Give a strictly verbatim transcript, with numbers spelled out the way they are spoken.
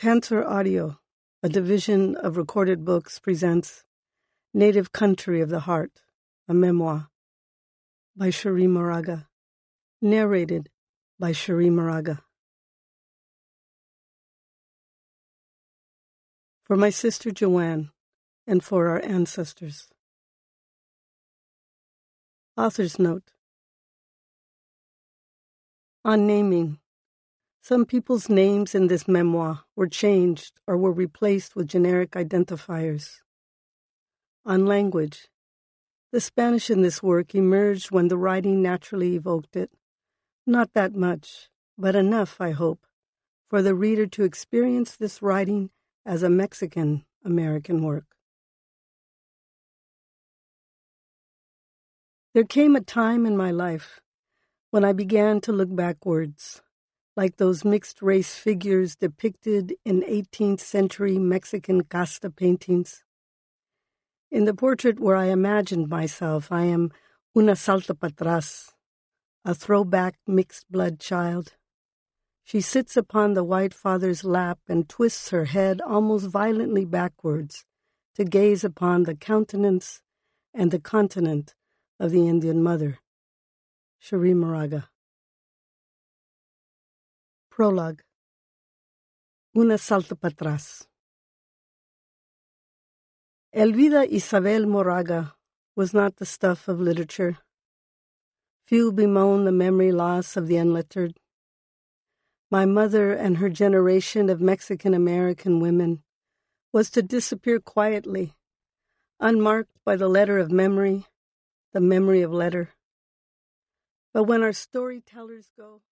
Tanser Audio, a division of Recorded Books, presents Native Country of the Heart, a memoir by Cherríe Moraga, narrated by Cherríe Moraga. For my sister Joanne, and for our ancestors. Author's note. On naming, some people's names in this memoir were changed or were replaced with generic identifiers. On language, the Spanish in this work emerged when the writing naturally evoked it. Not that much, but enough, I hope, for the reader to experience this writing as a Mexican-American work. There came a time in my life when I began to look backwards, like those mixed-race figures depicted in eighteenth century Mexican casta paintings. In the portrait where I imagined myself, I am una salta para atrás, a throwback mixed-blood child. She sits upon the white father's lap and twists her head almost violently backwards to gaze upon the countenance and the continent of the Indian mother. Cherríe Moraga. Prologue. Una salta para atrás. Elvira Isabel Moraga was not the stuff of literature. Few bemoan the memory loss of the unlettered. My mother and her generation of Mexican-American women was to disappear quietly, unmarked by the letter of memory, the memory of letter. But when our storytellers go,